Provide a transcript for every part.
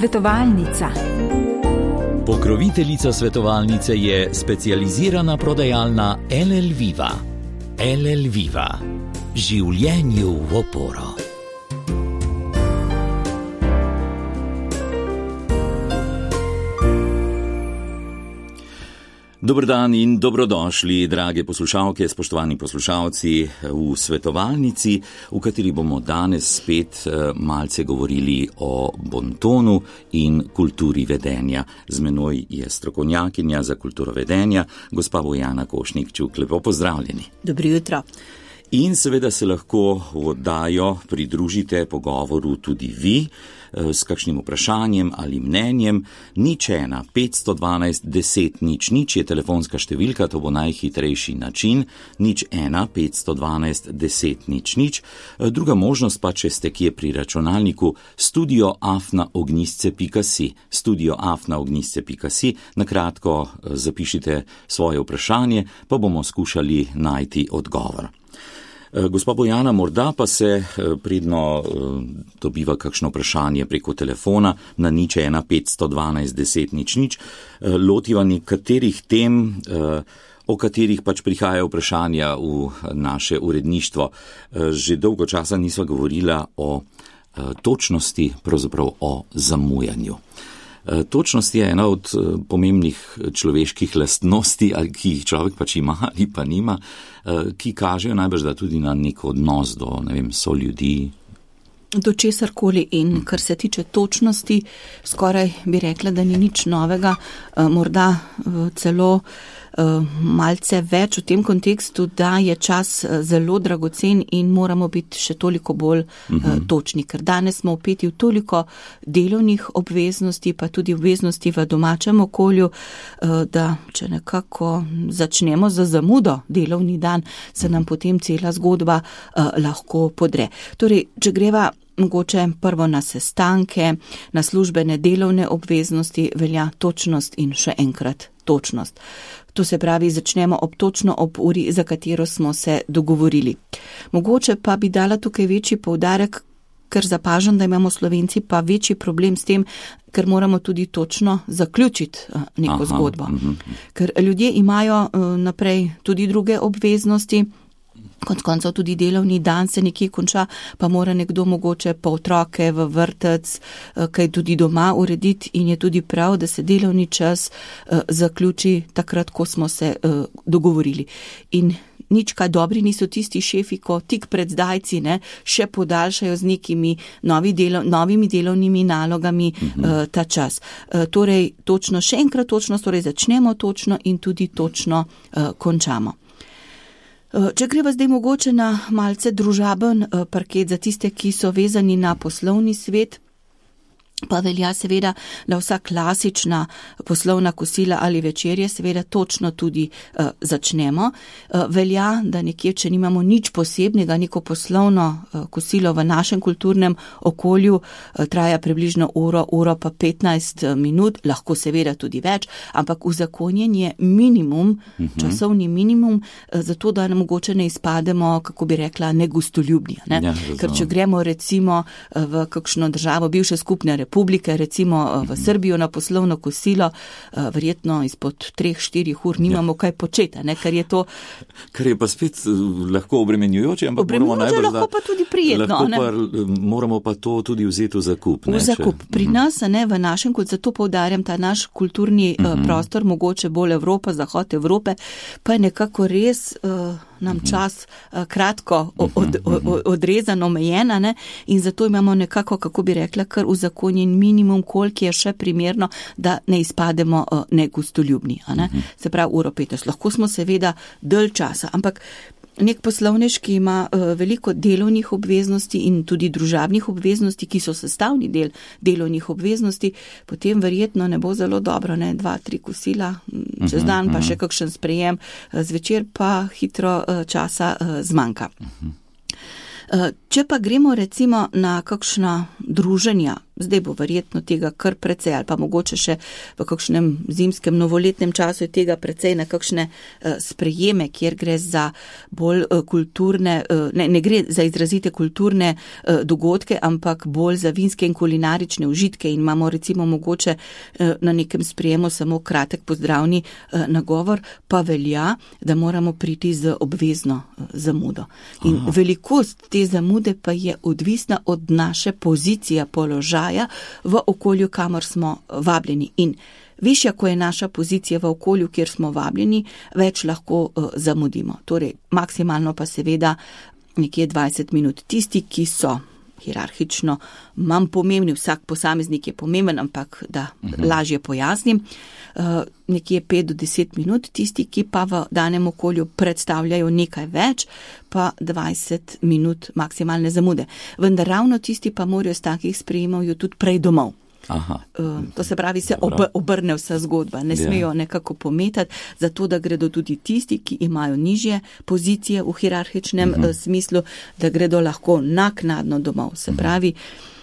Svetovalnica. Pokroviteljica svetovalnice je specializirana prodajalna LL Viva. LL Viva. Življenju v oporo. Dober dan in dobrodošli, drage poslušalke, spoštovani poslušalci, v svetovalnici, v kateri bomo danes spet malce govorili o bontonu in kulturi vedenja. Z menoj je strokovnjakinja za kulturo vedenja, gospa Bojana Košnik-Čuk. Lepo pozdravljeni. Dobro jutro. In seveda se lahko v oddajo pridružite pogovoru tudi vi, s kakšnim vprašanjem ali mnenjem. 01 512 10 00 je telefonska številka, to bo najhitrejši način. 01 512 10 00. Druga možnost pa, če ste kje pri računalniku, studio@ognjisce.si. studio@ognjisce.si. Na kratko zapišite svoje vprašanje, pa bomo skušali najti odgovor. Gospa Bojana, morda pa se pridno dobiva kakšno vprašanje preko telefona na 01 512 10 00, lotiva nekaterih tem, o katerih pač prihajajo vprašanja v naše uredništvo. Že dolgo časa nisva govorila o točnosti, pravzaprav o zamujanju. Točnost je ena od pomembnih človeških lastnosti, ki jih človek pač ima ali pa nima, ki kažejo najbrž da tudi na nek odnos do, soljudi. Do česarkoli, in kar se tiče točnosti, skoraj bi rekla, da ni nič novega, morda celo malce več v tem kontekstu, da je čas zelo dragocen in moramo biti še toliko bolj točni, ker danes smo vpeti v toliko delovnih obveznosti, pa tudi obveznosti v domačem okolju, da če nekako začnemo za zamudo delovni dan, se nam potem cela zgodba lahko podre. Torej, če greva mogoče prvo na sestanke, na službene delovne obveznosti, velja točnost in še enkrat točnost. To se pravi, začnemo točno ob uri, za katero smo se dogovorili. Mogoče pa bi dala tukaj večji poudarek, ker zapažam, da imamo Slovenci pa večji problem s tem, ker moramo tudi točno zaključiti neko zgodbo. Ker ljudje imajo naprej tudi druge obveznosti, konec koncev tudi delovni dan se nekje konča, pa mora nekdo mogoče pa otroke v vrtec, kaj tudi doma urediti, in je tudi prav, da se delovni čas zaključi takrat, ko smo se dogovorili. In nič kaj dobri niso tisti šefi, ko tik pred zdajci še podaljšajo z nekimi novimi delovnimi nalogami ta čas. Torej, točno, še enkrat točnost, torej začnemo točno in tudi točno končamo. Če greva zdaj mogoče na malce družaben parket za tiste, ki so vezani na poslovni svet, pa velja seveda, da vsa klasična poslovna kosila ali večerje seveda točno tudi začnemo. Velja, da nekje, če nimamo nič posebnega, neko poslovno kosilo v našem kulturnem okolju, traja približno uro pa 15 minut, lahko seveda tudi več, ampak uzakonjen je minimum, časovni minimum, zato da mogoče ne izpademo, kako bi rekla, negostoljubni. Ja, ker če gremo recimo v kakšno državo bivše skupne republike, recimo v Srbijo na poslovno kosilo, verjetno izpod 3-4 ur nimamo kaj početi, ker je to... Kar je pa spet lahko obremenjujoče, ampak lahko pa tudi prijetno. Moramo pa to tudi vzeti v zakup. V zakup. Pri nas, v našem, kot zato poudarjam, ta naš kulturni prostor, mogoče bolj Evropa, zahod Evrope, pa je nekako res... nam čas kratko odrezan, omejen, in zato imamo nekako, kako bi rekla, kar uzakonjen minimum, koliko je še primerno, da ne izpademo negostoljubni. Se pravi, uro 15. Lahko smo seveda dalj časa, ampak nek poslovnežki ima veliko delovnih obveznosti in tudi družabnih obveznosti, ki so sestavni del delovnih obveznosti, potem verjetno ne bo zelo dobro, 2-3 kosila čez dan, pa še kakšen sprejem, zvečer pa hitro časa zmanjka. Če pa gremo recimo na kakšna druženja, zdaj bo verjetno tega kar precej, ali pa mogoče še v kakšnem zimskem novoletnem času je tega precej na kakšne sprejeme, kjer gre za bolj kulturne, ne gre za izrazite kulturne dogodke, ampak bolj za vinske in kulinarične užitke in imamo recimo mogoče na nekem sprejemu samo kratek pozdravni nagovor, pa velja, da moramo priti z obvezno zamudo. In velikost te zamude pa je odvisna od naše pozicije, položaja v okolju, kamor smo vabljeni. In višja, ko je naša pozicija v okolju, kjer smo vabljeni, več lahko zamudimo. Torej, maksimalno pa seveda nekje 20 minut. Tisti, ki so hierarhično manj pomembni, vsak posameznik je pomemben, ampak da lažje pojasnim, nekje 5 do 10 minut, tisti, ki pa v danem okolju predstavljajo nekaj več, pa 20 minut maksimalne zamude. Vendar ravno tisti pa morajo z takih sprejemov jo tudi prej domov. Aha. To se pravi, se obrne vsa zgodba, ne smejo nekako pometati, zato da gredo tudi tisti, ki imajo nižje pozicije v hierarhičnem smislu, da gredo lahko naknadno domov. Se pravi,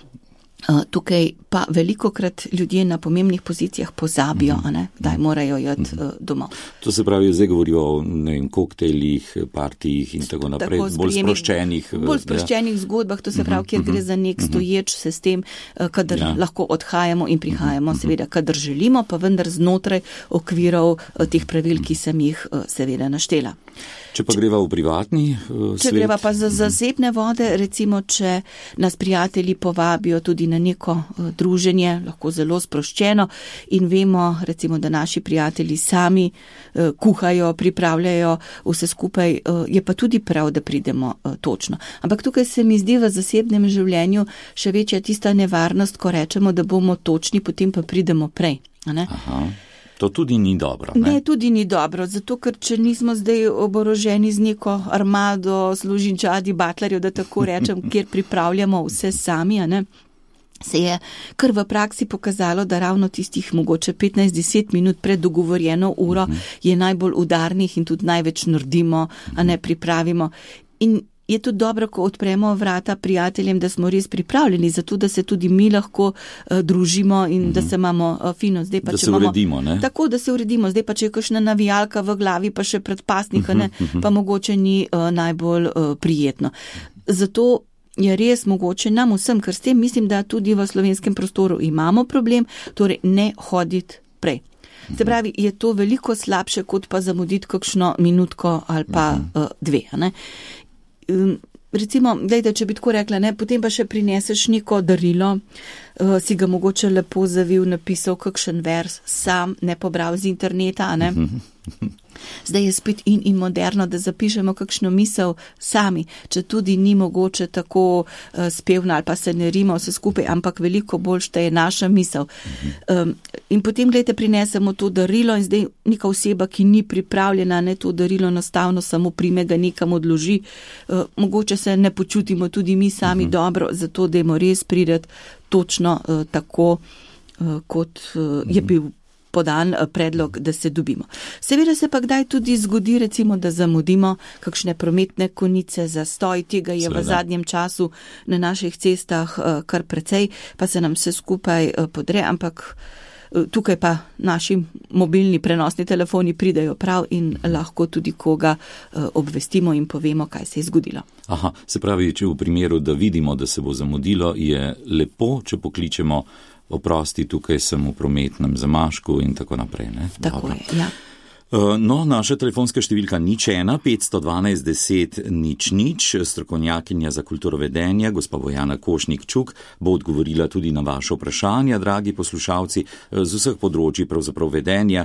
tukaj pa velikokrat ljudje na pomembnih pozicijah pozabijo, kdaj morajo jeti domov. To se pravi, zdaj govorijo o koktejlih, partijih in tako naprej, bolj sproščenih zgodbah, to se pravi, kjer gre za nek stoječ sistem, kadar lahko odhajamo in prihajamo, seveda, kadar želimo, pa vendar znotraj okvirov teh pravil, ki sem jih seveda naštela. Če pa greva v privatni svet? Če greva pa za zasebne vode, recimo, če nas prijatelji povabijo tudi na neko druženje, lahko zelo sproščeno in vemo, recimo, da naši prijatelji sami kuhajo, pripravljajo vse skupaj, je pa tudi prav, da pridemo točno. Ampak tukaj se mi zdi v zasebnem življenju še večja tista nevarnost, ko rečemo, da bomo točni, potem pa pridemo prej. Aha. To tudi ni dobro, ne? Ne, tudi ni dobro, zato ker če nismo zdaj oboroženi z neko armado, služinčadi, batlarjev, da tako rečem, kjer pripravljamo vse sami, se je kar v praksi pokazalo, da ravno tistih mogoče 15-10 minut pred dogovorjeno uro je najbolj udarnih in tudi največ naredimo, pripravimo. In je tudi dobro, ko odpremo vrata prijateljem, da smo res pripravljeni, zato da se tudi mi lahko družimo in da se imamo fino. Zdaj pa, da se uredimo, ne? Tako, da se uredimo. Zdaj pa, če je kakšna navijalka v glavi, pa še predpasnik, pa mogoče ni najbolj prijetno. Zato je res mogoče nam vsem, ker s tem mislim, da tudi v slovenskem prostoru imamo problem, torej ne hoditi prej. Se pravi, je to veliko slabše, kot pa zamuditi kakšno minutko ali pa dve, Recimo, dajte, če bi tako rekla, potem pa še prineseš neko darilo, si ga mogoče lepo zavil, napisal kakšen vers, sam, ne pobral z interneta, Zdaj je spet in moderno, da zapišemo kakšno misel sami, če tudi ni mogoče tako spevna ali pa se ne rima vse skupaj, ampak veliko bolj šteje naša misel. In potem, gledajte, prinesemo to darilo in zdaj neka oseba, ki ni pripravljena, to darilo enostavno samo prime ga nekam odloži. Mogoče se ne počutimo tudi mi sami dobro, zato dajmo res priti točno tako, kot je bil podan predlog, da se dobimo. Seveda se pa kdaj tudi zgodi, recimo, da zamudimo kakšne prometne konice, zastoj, tega je v zadnjem času na naših cestah kar precej, pa se nam vse skupaj podre, ampak tukaj pa naši mobilni prenosni telefoni pridejo prav in lahko tudi koga obvestimo in povemo, kaj se je zgodilo. Aha, se pravi, če v primeru, da vidimo, da se bo zamudilo, je lepo, če pokličemo oprosti, tukaj sem v prometnem zamašku in tako naprej, ne? Tako je, ja. No, naša telefonska številka 01-512-10-00, strokovnjakinja za kulturovedenje, gospa Bojana Košnik-Čuk, bo odgovorila tudi na vaše vprašanja, dragi poslušalci, z vseh področji pravzaprav vedenja.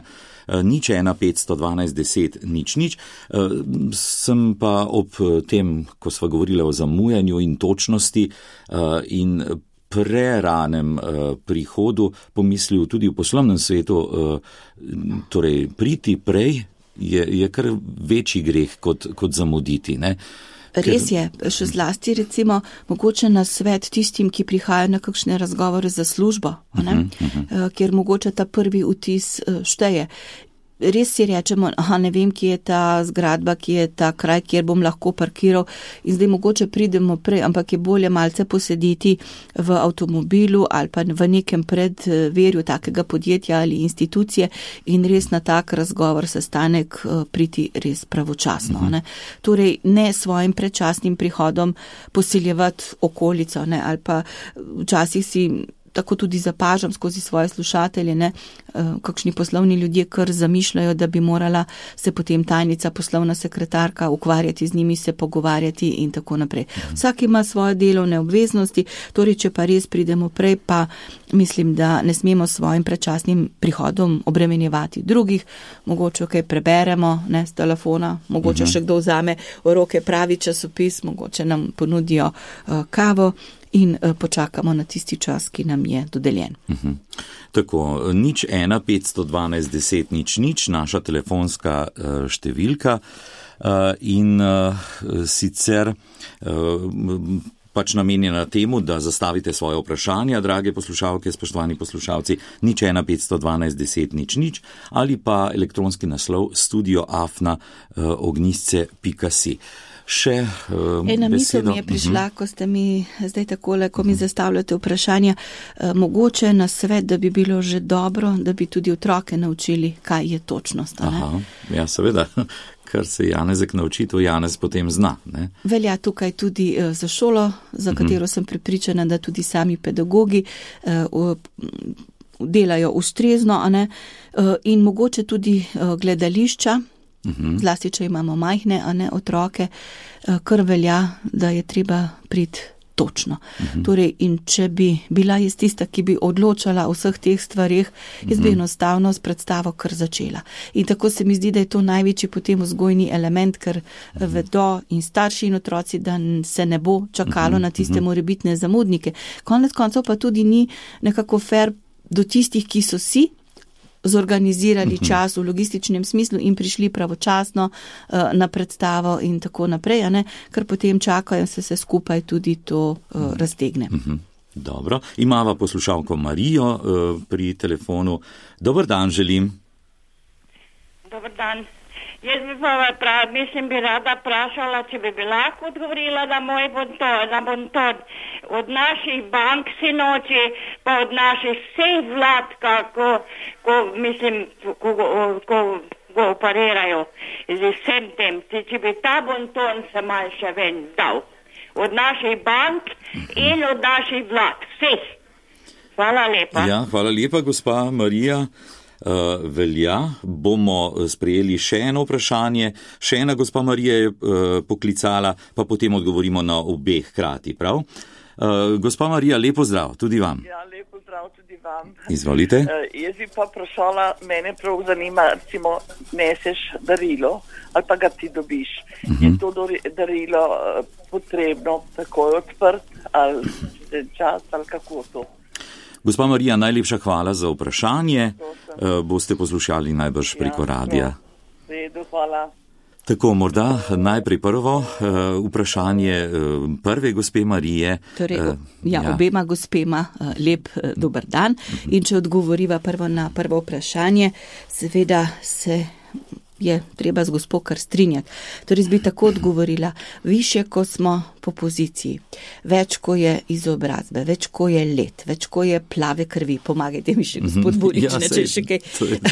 01-512-10-00. Sem pa ob tem, ko sva govorila o zamujanju in točnosti in preranem prihodu pomislil tudi v poslovnem svetu, torej priti prej je kar večji greh kot zamuditi, ne? Res je, še zlasti recimo mogoče na svet tistim, ki prihajajo na kakšne razgovore za službo, kjer mogoče ta prvi vtis šteje. res si rečemo, ne vem, kje je ta zgradba, kje je ta kraj, kjer bom lahko parkiral in zdaj mogoče pridemo prej, ampak je bolje malce posediti v avtomobilu ali pa v nekem predverju takega podjetja ali institucije in res na tak razgovor, sestanek priti res pravočasno. Ne? Torej, ne svojim predčasnim prihodom posiljevati okolico, ne? Ali pa včasih si tako tudi zapažam skozi svoje slušatelje, ne, kakšni poslovni ljudje kar zamišljajo, da bi morala se potem tajnica, poslovna sekretarka ukvarjati z njimi, se pogovarjati in tako naprej. Vsak ima svoje delovne obveznosti, torej, če pa res pridemo prej, pa mislim, da ne smemo svojim predčasnim prihodom obremenjevati drugih, mogoče kaj preberemo, ne, z telefona, mogoče še kdo vzame v roke pravi časopis, mogoče nam ponudijo kavo, in počakamo na tisti čas, ki nam je dodeljen. Tako, 015121000, naša telefonska številka in sicer pač namenjena temu, da zastavite svoje vprašanja, drage poslušalke, spoštovani poslušalci, 015121000 ali pa elektronski naslov studio@ognjisce.si. Še ena misel mi je prišla, ko ste mi zdaj takole, ko mi zastavljate vprašanja, mogoče na svet, da bi bilo že dobro, da bi tudi otroke naučili, kaj je točnost. Aha, ja, seveda, kar se Janezek nauči, to Janez potem zna. Ne? Velja tukaj tudi za šolo, za katero sem prepričana, da tudi sami pedagogi delajo ustrezno, in mogoče tudi gledališča, zlasti, če imamo majhne, otroke, kar velja, da je treba priti točno. Torej, in če bi bila jaz tista, ki bi odločala o vseh teh stvarih, jaz bi enostavno s predstavo kar začela. In tako se mi zdi, da je to največji potem vzgojni element, ker vedo in starši in otroci, da se ne bo čakalo na tiste morebitne zamudnike. Konec koncev pa tudi ni nekako fair do tistih, ki so si zorganizirali čas v logističnem smislu in prišli pravočasno na predstavo in tako naprej, ker potem čakajo, se skupaj tudi to raztegne. Dobro, imava poslušalko Marijo pri telefonu. Dober dan želim. Dober dan. Jaz bi rada vprašala, če bi lahko odgovorila na moj bonton. Od naših bank sinoči, pa od naših vseh vlad, ko operirajo z vsem tem, če bi ta bonton se mal še ven dal. Od naših bank in od naših vlad, vseh. Hvala lepa. Ja, hvala lepa, gospa Marija. Velja, bomo sprejeli še eno vprašanje. Še ena gospa Marija je poklicala, pa potem odgovorimo na obeh hkrati, prav? Gospa Marija, lepo zdrav, tudi vam. Ja, lepo zdrav tudi vam. Izvolite. Jaz bi pa vprašala, mene prav zanima, recimo, neseš darilo ali pa ga ti dobiš. Je to darilo potrebno takoj odprt ali čas ali kako to? Gospa Marija, najlepša hvala za vprašanje. Boste poslušali najbrž preko radija. Redu, hvala. Tako, morda najprej prvo vprašanje prve gospe Marije. Torej, obema gospema lep dober dan. In če odgovoriva prvo na prvo vprašanje, seveda se je treba z gospo kar strinjati. Torej, bi tako odgovorila, više, ko smo po poziciji, več, ko je izobrazbe, več, ko je let, več, ko je plave krvi, pomagajte mi še, gospod Burič, če še kaj.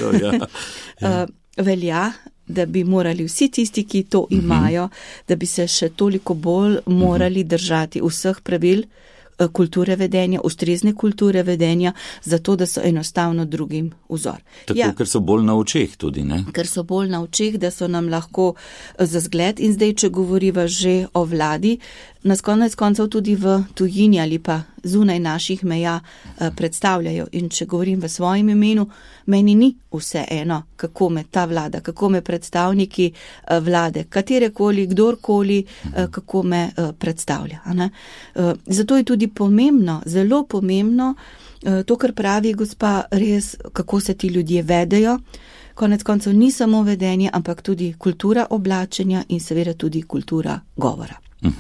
Velja, da bi morali vsi tisti, ki to imajo, da bi se še toliko bolj morali držati vseh pravil kulture vedenja, ustrezne kulture vedenja, zato da so enostavno drugim vzor. Tako, ker so bolj na očeh tudi, ne? Ker so bolj na očeh, da so nam lahko za zgled. In zdaj, če govoriva že o vladi, nas konec koncev tudi v tujini ali pa zunaj naših meja predstavljajo. In če govorim v svojem imenu, meni ni vse eno, kako me ta vlada, kako me predstavniki vlade, katerekoli, kdorkoli, kako me predstavlja. Zato je tudi pomembno, zelo pomembno, to, kar pravi gospa, res, kako se ti ljudje vedejo. Konec koncev ni samo vedenje, ampak tudi kultura oblačenja in seveda tudi kultura govora.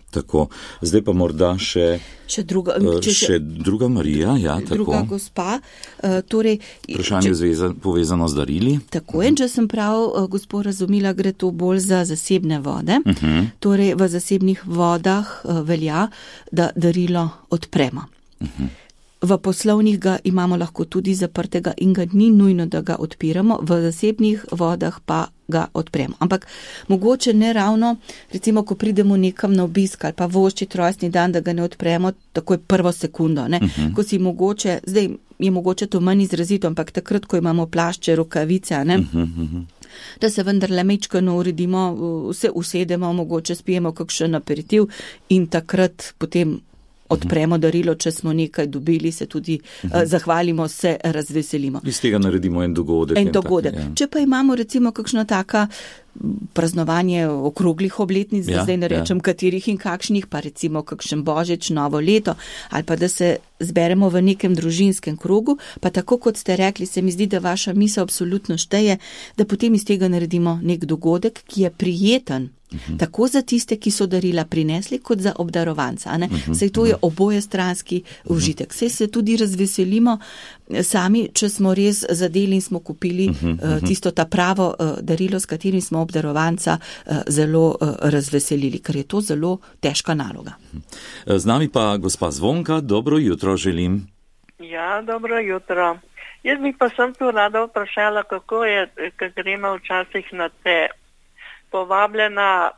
Tako, zdaj pa morda še druga Marija, ja, tako. Druga gospa, torej. Vprašanje povezano z darili. Tako, in če sem prav, gospod razumela, gre to bolj za zasebne vode. Torej, v zasebnih vodah velja, da darilo odpremo. V poslovnih ga imamo lahko tudi zaprtega in ga ni nujno, da ga odpiramo, v zasebnih vodah pa ga odpremo. Ampak mogoče ne ravno, recimo, ko pridemo nekam na obisk ali pa voščit rojstni dan, da ga ne odpremo takoj prvo sekundo, ne? Ko si mogoče, zdaj je mogoče to manj izrazito, ampak takrat, ko imamo plašče, rokavice, ne? Da se vendarle mečkano uredimo, se usedemo, mogoče spijemo kakšen aperitiv in takrat potem odpremo darilo, če smo nekaj dobili, se tudi zahvalimo, se razveselimo. Iz tega naredimo en dogodek. Če pa imamo recimo kakšna taka praznovanje okroglih obletnic, da zdaj ne rečem katerih in kakšnih, pa recimo kakšen božič, novo leto, ali pa da se zberemo v nekem družinskem krogu, pa tako kot ste rekli, se mi zdi, da vaša misel absolutno šteje, da potem iz tega naredimo nek dogodek, ki je prijeten. Tako za tiste, ki so darila prinesli, kot za obdarovanca. Saj to je oboje stranski užitek. Saj se tudi razveselimo sami, če smo res zadeli in smo kupili tisto ta pravo darilo, s katerim smo obdarovanca zelo razveselili, ker je to zelo težka naloga. Z nami pa gospa Zvonka, dobro jutro želim. Ja, dobro jutro. Jaz bi pa sem tu rada vprašala, kako je, ko gremo včasih na te povabljena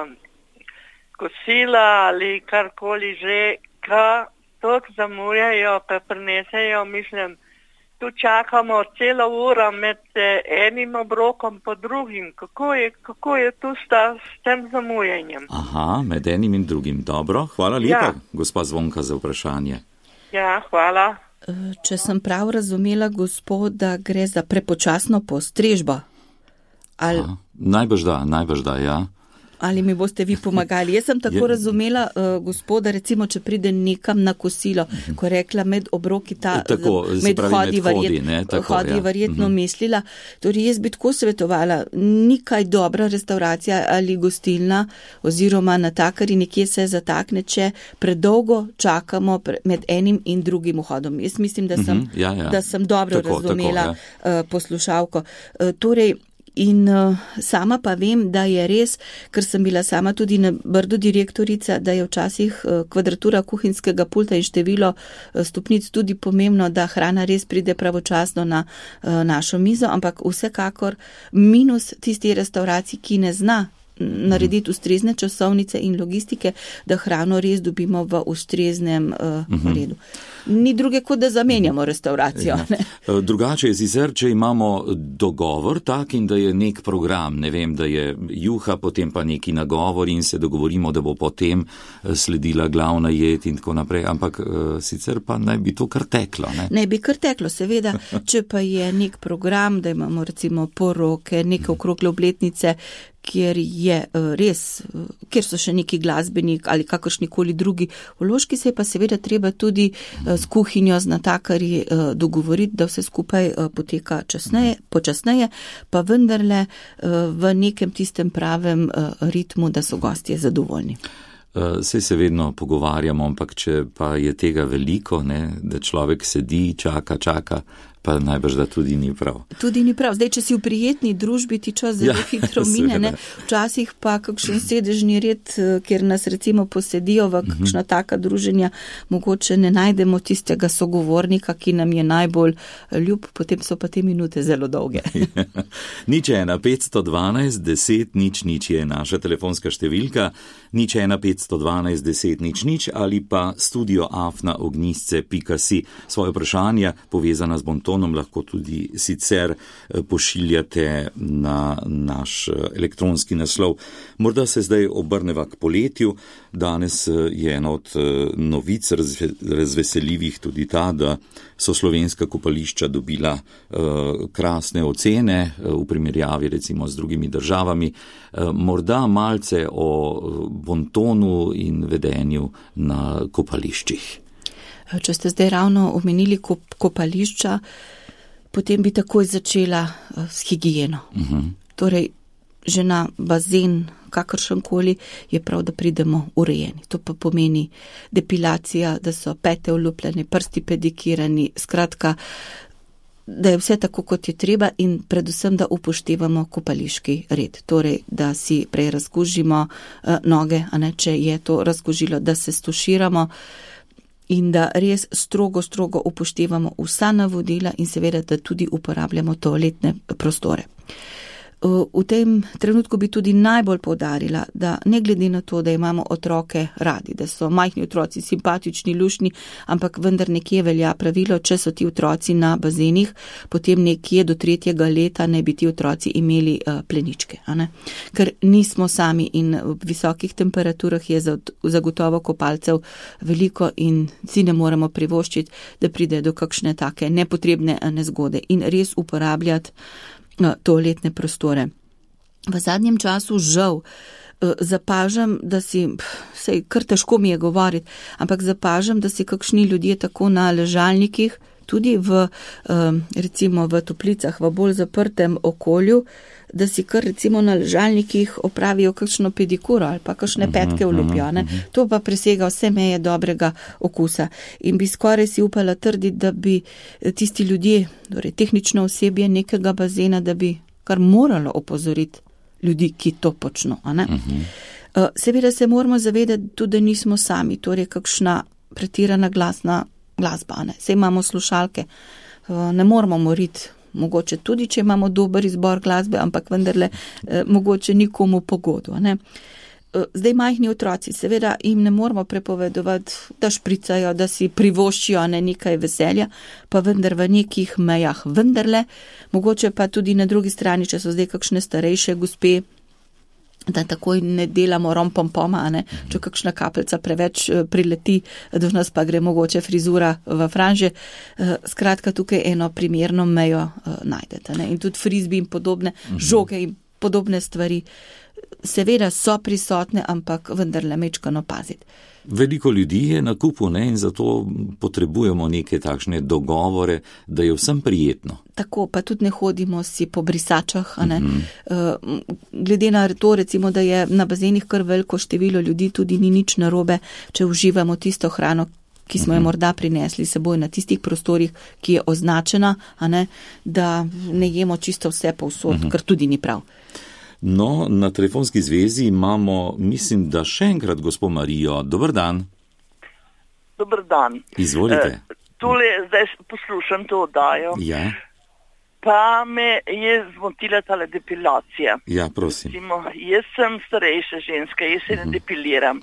kosila ali karkoli že, ka toliko zamujajo, pa prinesejo, mislim, tu čakamo celo uro med enim obrokom po drugim. Kako je tu s tem zamujanjem? Aha, med enim in drugim. Dobro, hvala lepa, gospa Zvonka, za vprašanje. Ja, hvala. Če sem prav razumela, gospod, da gre za prepočasno postrežbo. Najbrž da, ja. Ali mi boste vi pomagali? Jaz sem tako razumela, gospoda, recimo, če pride nekam na kosilo, ko je rekla med obroki med hodi verjetno mislila. Torej, jaz bi tako svetovala, ni kaj dobra restauracija ali gostilna oziroma natakar in nekje se zatakne, če predolgo čakamo med enim in drugim vhodom. Jaz mislim, da sem dobro razumela poslušalko. Torej, in sama pa vem, da je res, ker sem bila sama tudi na Brdu direktorica, da je včasih kvadratura kuhinjskega pulta in število stopnic tudi pomembno, da hrana res pride pravočasno na našo mizo, ampak vsekakor minus tisti restauraciji, ki ne zna narediti ustrezne časovnice in logistike, da hrano res dobimo v ustreznem redu. Ni druge, kot da zamenjamo restauracijo. Drugače je sicer, če imamo dogovor tak in da je nek program, ne vem, da je juha, potem pa neki nagovor in se dogovorimo, da bo potem sledila glavna jed in tako naprej, ampak sicer pa naj bi to kar teklo. Ne bi kar teklo, seveda, če pa je nek program, da imamo recimo poroke, neke okrogle obletnice, kjer so še neki glasbenik ali kakršnikoli drugi vložki, se je pa seveda treba tudi s kuhinjo, z natakarji dogovoriti, da vse skupaj poteka počasneje, pa vendarle v nekem tistem pravem ritmu, da so gostje zadovoljni. Saj se vedno pogovarjamo, ampak če pa je tega veliko, da človek sedi, čaka, pa najbrž da tudi ni prav. Tudi ni prav. Zdaj, če si v prijetni družbi, ti čas zelo hitro mine, včasih pa kakšen sedežni red, kjer nas recimo posedijo v kakšna taka druženja, mogoče ne najdemo tistega sogovornika, ki nam je najbolj ljub, potem so pa te minute zelo dolge. 01512 10 00 je naša telefonska številka, 01512 10 00 ali pa studio@ognisce.si. Svoje vprašanja povezana z Bontonom lahko tudi sicer pošiljate na naš elektronski naslov. Morda se zdaj obrneva k poletju. Danes je ena od novic razveseljivih tudi ta, da so slovenska kopališča dobila krasne ocene v primerjavi recimo z drugimi državami. Morda malce o Bontonu in vedenju na kopališčih. Če ste zdaj ravno omenili kopališča, potem bi takoj začela s higieno. Torej, že na bazen, kakršenkoli, je prav, da pridemo urejeni. To pa pomeni depilacija, da so pete olupljene, prsti pedikirani, skratka, da je vse tako, kot je treba in predvsem, da upoštevamo kopališki red. Torej, da si prej razkužimo noge, a ne, če je to razkužilo, da se stuširamo in da res strogo upoštevamo vsa navodila in seveda, da tudi uporabljamo toaletne prostore. V tem trenutku bi tudi najbolj poudarila, da ne glede na to, da imamo otroke radi, da so majhni otroci simpatični, luštni, ampak vendar nekje velja pravilo, če so ti otroci na bazenih, potem nekje do 3. leta ne bi ti otroci imeli pleničke. A ne? Ker nismo sami in v visokih temperaturah je zagotovo kopalcev veliko in si ne moremo privoščiti, da pride do kakšne take nepotrebne nezgode in res uporabljati toaletne prostore. V zadnjem času žal zapažam, da si, sej kar težko mi je govoriti, ampak zapažam, da si kakšni ljudje tako na ležalnikih, tudi recimo v toplicah, v bolj zaprtem okolju, da si kar recimo na ležalnikih opravijo kakšno pedikuro ali pa kakšne petke olupijo. To pa presega vse meje dobrega okusa. In bi skoraj si upala trditi, da bi tisti ljudje, torej tehnično osebje nekega bazena, da bi kar moralo opozoriti ljudi, ki to počno. Seveda se moramo zavedati tudi, da nismo sami, torej kakšna pretirana glasna glasba. Saj imamo slušalke, ne moramo moriti. Mogoče tudi, če imamo dober izbor glasbe, ampak vendarle mogoče nikomu pogodu. Zdaj majhni otroci, seveda jim ne moramo prepovedovati, da špricajo, da si privoščijo nekaj veselja, pa vendar v nekih mejah vendarle, mogoče pa tudi na drugi strani, če so zdaj kakšne starejše gospe, da takoj ne delamo rompompoma, če kakšna kapljica preveč prileti, do nas pa gre mogoče frizura v franže. Skratka, tukaj eno primerno mejo najdete. In tudi frizbi in podobne žoge in podobne stvari seveda so prisotne, ampak vendarle mečkano paziti. Veliko ljudi je na kupu, in zato potrebujemo neke takšne dogovore, da je vsem prijetno. Tako, pa tudi ne hodimo si po brisačah. Glede na to, recimo, da je na bazenih kar veliko število ljudi, tudi ni nič narobe, če uživamo tisto hrano, ki smo jo morda prinesli seboj na tistih prostorih, ki je označena, da ne jemo čisto vse povsod, kar tudi ni prav. No, na telefonski zvezi imamo, mislim, da še enkrat gospo Marijo. Dober dan. Dober dan. Izvolite. Tole zdaj poslušam to oddajo. Ja. Pa me je zmotila tale depilacija. Ja, prosim. Recimo, jaz sem starejša ženska, jaz se ne depiliram.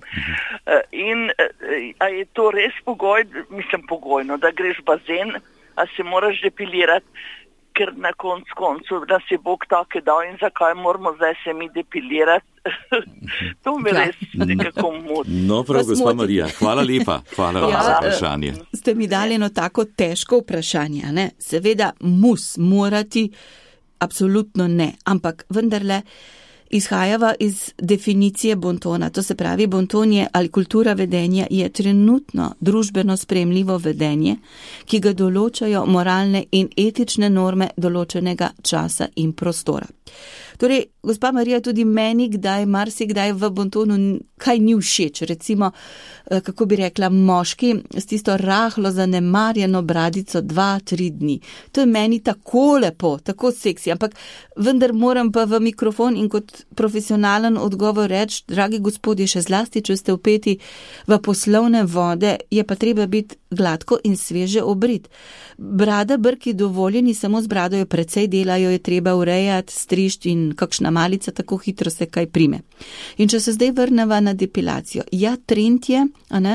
In a je to res pogojno, da greš v bazen, a se moraš depilirati, ker na koncu nas je Bog take dal in zakaj moramo zdaj se mi depilirati? To me res nekako moti. No, prav, gospa Marija, hvala lepa. Hvala za vprašanje. Ste mi dali eno tako težko vprašanje, Seveda morati, absolutno ne, ampak vendarle izhajava iz definicije bontona. To se pravi, bonton je ali kultura vedenja je trenutno družbeno sprejemljivo vedenje, ki ga določajo moralne in etične norme določenega časa in prostora. Torej, gospa Marija, tudi meni marsikdaj v bontonu kaj ni všeč. Recimo, kako bi rekla, moški s tisto rahlo zanemarjeno bradico 2-3 dni. To je meni tako lepo, tako seksi, ampak vendar moram pa v mikrofon in kot profesionalen odgovor reči, dragi gospodje, še zlasti, če ste vpeti v poslovne vode, je pa treba biti gladko in sveže obrit. Brada, brki dovoljeni, samo z brado jo precej delajo, je treba urejati, strišč in kakšna malica, tako hitro se kaj prime. In če se zdaj vrneva na depilacijo, trend je,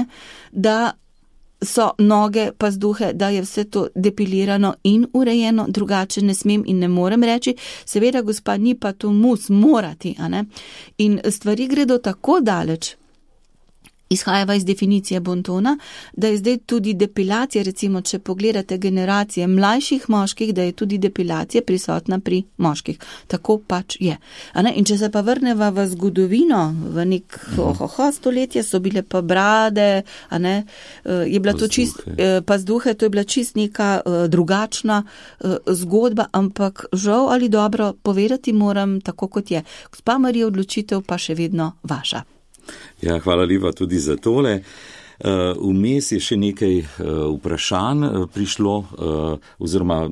da so noge, pazduhe, da je vse to depilirano in urejeno, drugače ne smem in ne morem reči. Seveda, gospa, ni pa to morati, In stvari gredo tako daleč, izhajava iz definicije bontona, da je zdaj tudi depilacija, recimo, če pogledate generacije mlajših moških, da je tudi depilacija prisotna pri moških. Tako pač je. In če se pa vrneva v zgodovino, v nek stoletje, so bile pa brade, je bila to čist, pa zduhe, to je bila čist neka drugačna zgodba, ampak žal ali dobro povedati moram tako, kot je. Gospa Marija, odločitev pa še vedno vaša. Ja, hvala lepa tudi za tole. Vmes je še nekaj vprašanj prišlo, oziroma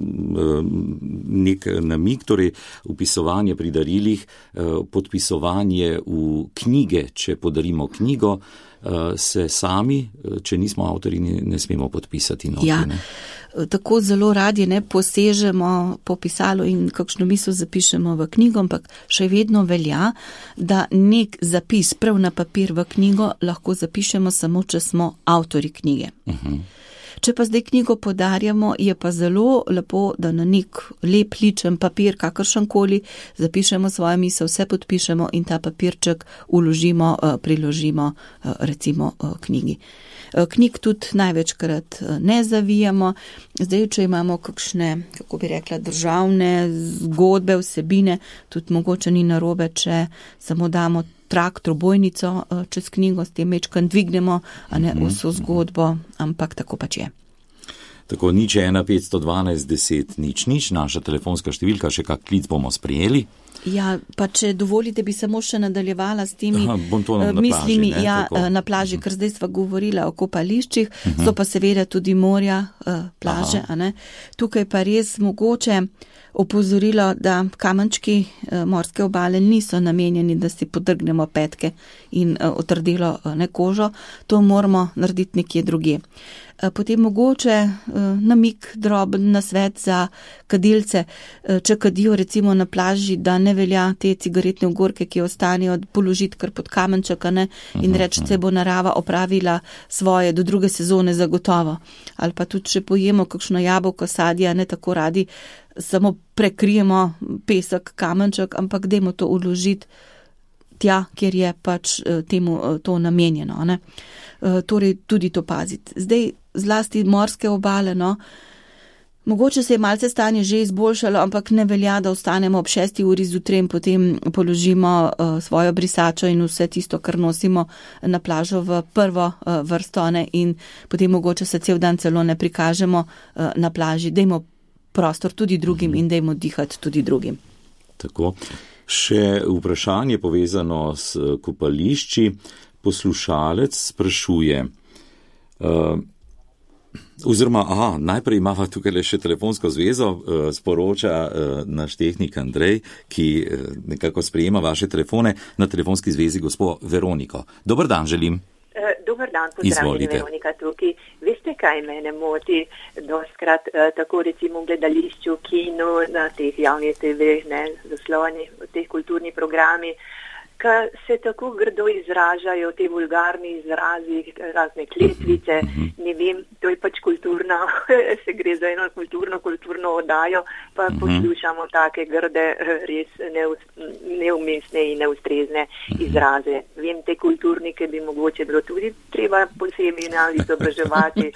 nek namig, torej vpisovanje pri darilih, podpisovanje v knjige, če podarimo knjigo, se sami, če nismo avtori, ne smemo podpisati noti. Ja. Tako zelo radi posežemo po pisalu in kakšno misel zapišemo v knjigo, ampak še vedno velja, da nek zapis prav na papir v knjigo lahko zapišemo samo, če smo avtori knjige. Če pa zdaj knjigo podarjamo, je pa zelo lepo, da na nek lep ličen papir, kakršenkoli, zapišemo svojo misel, vse podpišemo in ta papirček uložimo, priložimo recimo knjigi. Knjig tudi največkrat ne zavijamo. Zdaj, če imamo kakšne, kako bi rekla, državne zgodbe, vsebine, tudi mogoče ni narobe, če samo damo trakt, trobojnico čez knjigo, s tem mečkan dvignemo, vso zgodbo, ampak tako pač je. Tako, 01512 10 00, naša telefonska številka, še kak klic bomo sprejeli. Ja, pa če dovolite, bi samo še nadaljevala s temi plaži, mislimi na plaži, ker zdaj sva govorila o kopališčih, so pa seveda tudi morja, plaže. Tukaj pa res mogoče opozorilo, da kamenčki morske obale niso namenjeni, da si podrgnemo petke in otrdelo kožo, to moramo narediti nekje drugje. Potem mogoče namig droben nasvet za kadilce, če kadijo recimo na plaži, da ne velja te cigaretne ogorke, ki ostanejo, položiti kar pod kamenček, in reči, se bo narava opravila svoje do druge sezone zagotovo. Ali pa tudi, če pojemo kakšno jabolko, sadje, ne tako radi, samo prekrijemo pesek, kamenček, ampak dajmo to uložiti tja, kjer je pač temu to namenjeno. Torej tudi to paziti. Zdaj zlasti morske obale, mogoče se je malce stanje že izboljšalo, ampak ne velja, da ostanemo ob 6 uri zjutraj in potem položimo svojo brisačo in vse tisto, kar nosimo na plažo v prvo vrsto, in potem mogoče se cel dan celo ne prikažemo na plaži. Dajmo prostor tudi drugim in dajmo dihati tudi drugim. Tako. Še vprašanje povezano s kopališči. Poslušalec sprašuje, najprej imava tukaj še telefonsko zvezo, sporoča naš tehnik Andrej, ki nekako sprejema vaše telefone, na telefonski zvezi gospod Veroniko. Dober dan želim. Dober dan, pozdravljeni, Veronika tukaj. Veste, kaj mene moti doskrat, tako recimo v gledališču, kinu, na teh javnih TV, zasloni, teh kulturni programi, ka se tako grdo izražajo te vulgarni izrazi, razne kletvice, ne vem, to je pač kulturna, se gre za eno kulturno oddajo, pa poslušamo take grde, res neumestne in neustrezne izraze. Vem, te kulturnike bi mogoče bilo tudi treba posebej izobraževati.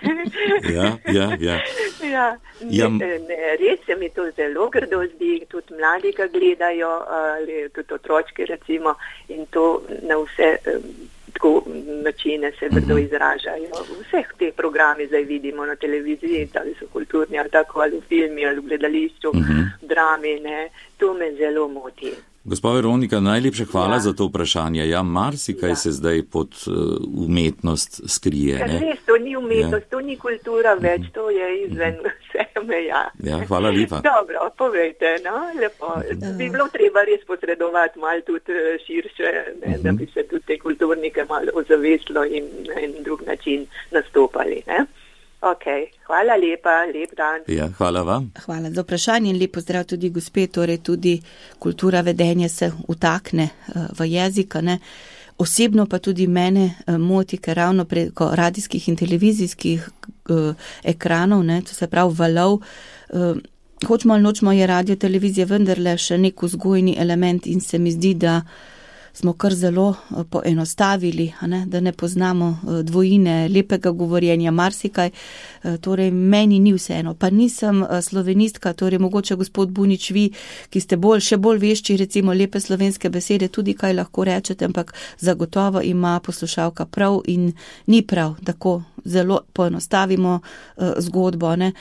Ja. Res se mi to zelo grdo zdi, tudi mladi, ki gledajo, tudi otročke recimo, in to na vse tako načine se grdo izražajo. Vseh teh programi zdaj vidimo na televiziji, ali so kulturni, ali tako, ali v filmi, ali v gledališču, drami, to me zelo moti. Gospa Veronika, najlepša hvala za to vprašanje. Marsikaj se zdaj pod umetnost skrije. Res, to ni umetnost, to ni kultura več, to je izven vse meja. Ja, hvala lepa. Dobro, povejte, lepo. Bi bilo treba res posredovati malo tudi širše, da bi se tudi te kulturnike malo ozavestilo in na en drug način nastopali, Ok, hvala lepa, lep dan. Ja, hvala vam. Hvala za vprašanje in lep pozdrav tudi gospe, torej tudi kultura vedenja se utakne v jezik, Osebno pa tudi mene moti, ker ravno preko radijskih in televizijskih ekranov, to se pravi valov, hočemo ali nočemo je radio, televizija vendarle še nek vzgojni element in se mi zdi, da smo kar zelo poenostavili, da ne poznamo dvojine lepega govorjenja, marsikaj. Torej, meni ni vseeno. Pa nisem slovenistka, torej mogoče gospod Bunič, vi, ki ste še bolj vešči, recimo lepe slovenske besede, tudi kaj lahko rečete, ampak zagotovo ima poslušalka prav in ni prav, tako zelo poenostavimo zgodbo, ne.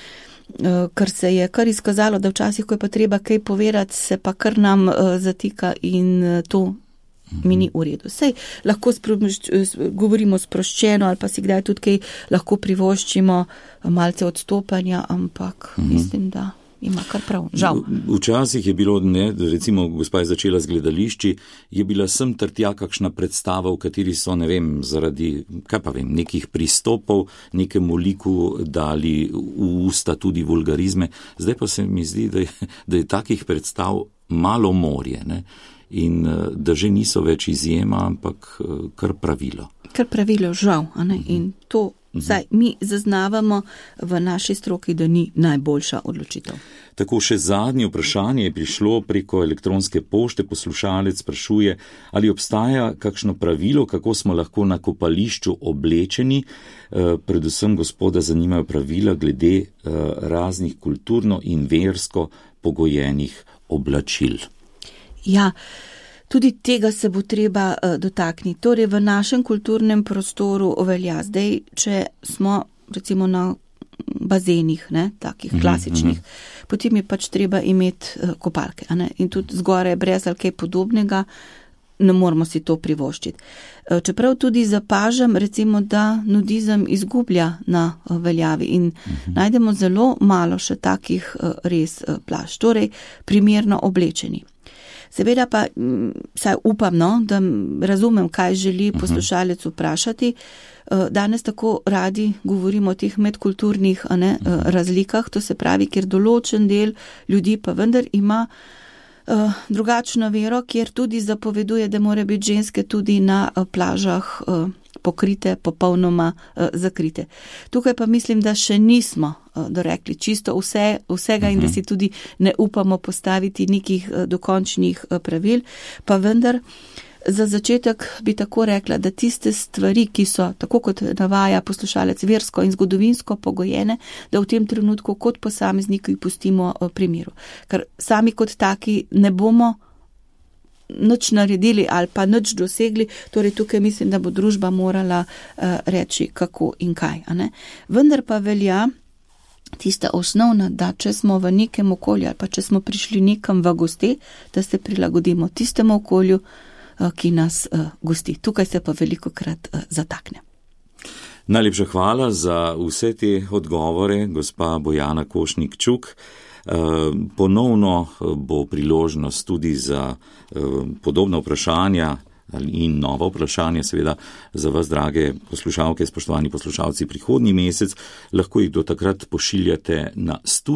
Ker se je kar izkazalo, da včasih, ko je pa treba kaj povedati, se pa kar nam zatika in to mi ni v redu. Sej lahko govorimo sproščeno ali pa si kdaj tudi kaj lahko privoščimo malce odstopanja, ampak mislim, da ima kar prav, žal. Včasih je bilo, recimo, gospa je začela z gledališči, je bila sem ter tja kakšna predstava, v kateri so, zaradi, nekih pristopov, nekemu liku dali v usta tudi vulgarizme. Zdaj pa se mi zdi, da je takih predstav malo morje, ne? In da že niso več izjema, ampak kar pravilo. Kar pravilo, žal, in to zdaj mi zaznavamo v naši stroki, da ni najboljša odločitev. Tako še zadnje vprašanje je prišlo preko elektronske pošte. Poslušalec sprašuje, ali obstaja kakšno pravilo, kako smo lahko na kopališču oblečeni. Predvsem gospoda zanimajo pravila glede raznih kulturno in versko pogojenih oblačil. Ja, tudi tega se bo treba dotakniti. Torej, v našem kulturnem prostoru velja zdaj, če smo recimo na bazenih, takih klasičnih, potem je pač treba imeti kopalke, in tudi zgoraj brez ali kaj podobnega ne moramo si to privoščiti. Čeprav tudi zapažam, recimo, da nudizem izgublja na veljavi in najdemo zelo malo še takih res plašč, torej primerno oblečeni. Seveda pa, saj upam, da razumem, kaj želi poslušalec vprašati. Danes tako radi govorimo o teh medkulturnih razlikah, to se pravi, kjer določen del ljudi pa vendar ima drugačno vero, kjer tudi zapoveduje, da mora biti ženske tudi na plažah pokrite, popolnoma zakrite. Tukaj pa mislim, da še nismo dorekli čisto vsega in da si tudi ne upamo postaviti nekih dokončnih pravil, pa vendar za začetek bi tako rekla, da tiste stvari, ki so, tako kot navaja poslušalec, versko in zgodovinsko pogojene, da v tem trenutku kot posamezniki pustimo pri miru. Ker sami kot taki ne bomo nič naredili ali pa nič dosegli, torej tukaj mislim, da bo družba morala reči kako in kaj. Vendar pa velja tista osnovna, da če smo v nekem okolju ali pa če smo prišli nekam v gosti, da se prilagodimo tistemu okolju, ki nas gosti. Tukaj se pa velikokrat zatakne. Najlepša hvala za vse te odgovore, gospa Bojana Košnik-Čuk. Ponovno bo priložnost tudi za podobna vprašanja in nova vprašanja, seveda za vas, drage poslušalke, spoštovani poslušalci, prihodnji mesec. Lahko jih do takrat pošiljate na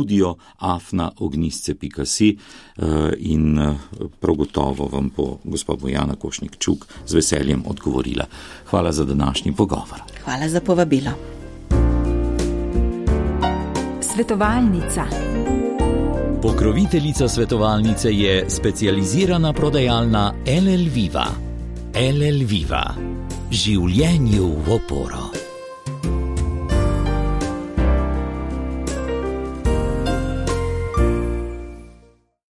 studio@ognisce.si in prav gotovo vam bo gospa Bojana Košnik-Čuk z veseljem odgovorila. Hvala za današnji pogovor. Hvala za povabilo. Svetovalnica. Pokroviteljica svetovalnice je specializirana prodajalna LL Viva. LL Viva. Življenju v oporo.